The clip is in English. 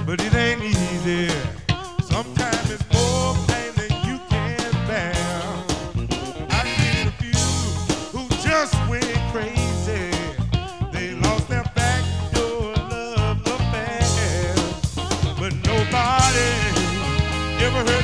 but it ain't easy. Sometimes it's more pain than you can bear. I seen a few who just went crazy. They lost their backdoor love affairs, but nobody ever heard